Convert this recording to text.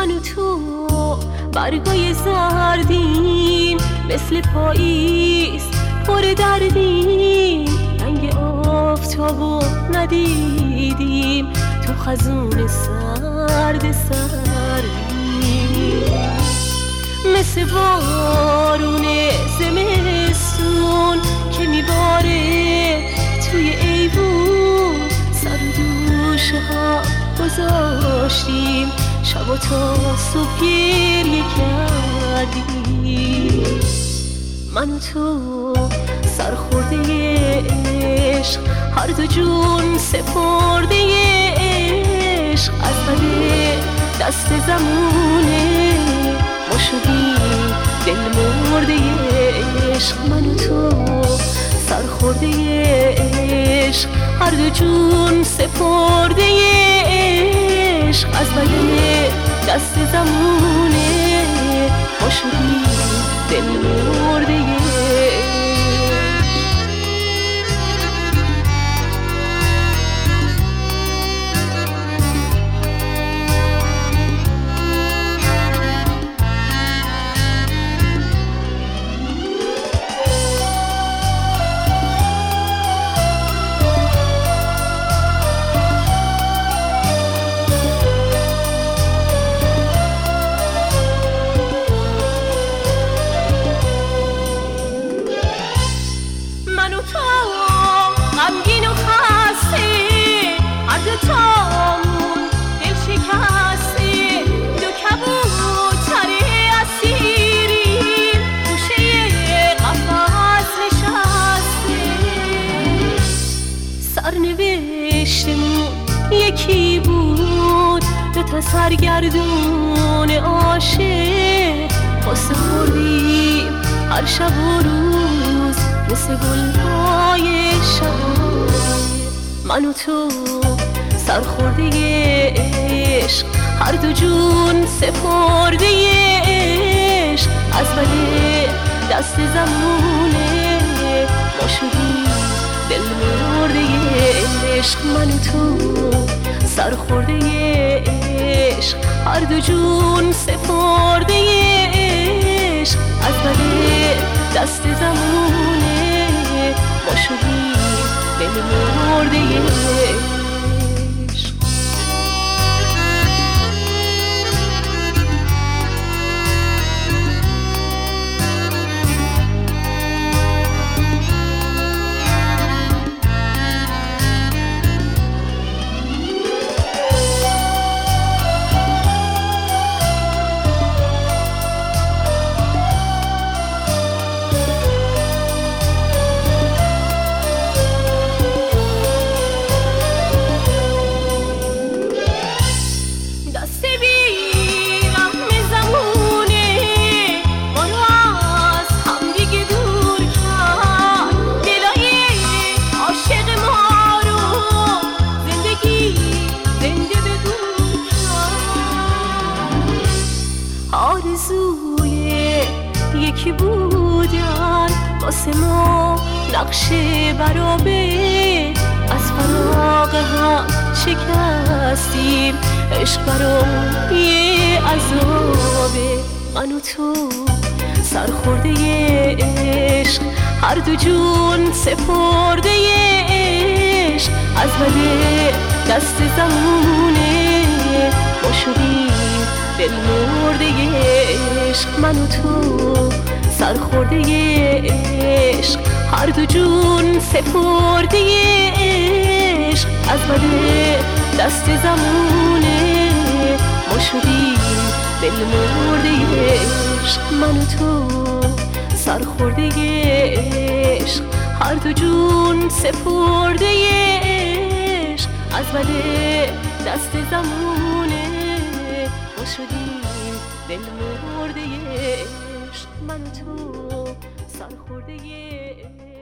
من و تو برگای زردیم، مثل پاییز پر دردیم، رنگ آفتابو ندیدیم، تو خزون سرد سردیم، مثل بارون زمستون که میباره توی ایوون، سر و دوشه ها گذاشتیم، شب و تا صبح گریه کردیم. من و تو سرخورده عشق، هر دو جون سپرده عشق، از بده دست زمونه ما شدیم دل مرده عشق. من و تو سرخورده عشق، هر دو جون سپرده عشق، از بده دست زمونه ما شدیم دل مرده عشق. غمگین و خسته، هر دوتامون دل شکسته، دو کبوتر اسیریم گوشه قفس نشسته، سرنوشتمون یکی بود، دوتا سرگردون عاشق، قصه خوردیم هر شب و روز مثل گلهای شب. من و تو سرخورده عشق، هر دو جون سپرده عشق، از بده دست زمونه ما شدیم دل مرده عشق. من و تو سرخورده عشق، هر دو جون سپرده عشق، از بده دست زمونه ما شدیم دل مرده عشق. آرزوی یکی بودن واسه ما نقش برابه، از فراق هم شکستیم، عشق برام یه عذابه. من و تو سرخورده عشق، هر دو جون سپرده عشق، از بده دست زمونه ما شدیم دل مرده عشق. من و تو سرخورده عشق، هر دو جون سپرده عشق، از بده دست زمونه ما شدیم دل مرده عشق. من و تو سرخورده عشق، هر دو جون سپرده عشق، از بده دست زمونه ما شدیم دل مرده عشق. من و تو سرخورده عشق.